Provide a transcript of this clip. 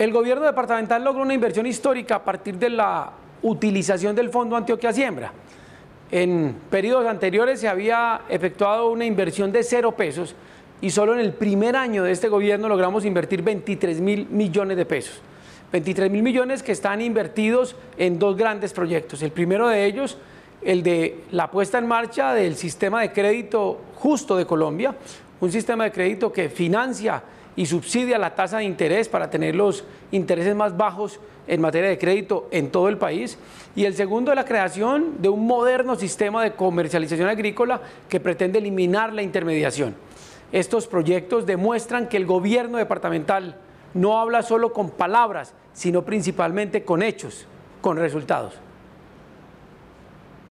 El gobierno departamental logró una inversión histórica a partir de la utilización del Fondo Antioquia Siembra. En periodos anteriores se había efectuado una inversión de 0 pesos y solo en el primer año de este gobierno logramos invertir 23.000 millones de pesos. 23.000 millones que están invertidos en 2 grandes proyectos. El primero de ellos, el de la puesta en marcha del sistema de crédito justo de Colombia, un sistema de crédito que financia y subsidia la tasa de interés para tener los intereses más bajos en materia de crédito en todo el país. Y el segundo, la creación de un moderno sistema de comercialización agrícola que pretende eliminar la intermediación. Estos proyectos demuestran que el gobierno departamental no habla solo con palabras, sino principalmente con hechos, con resultados.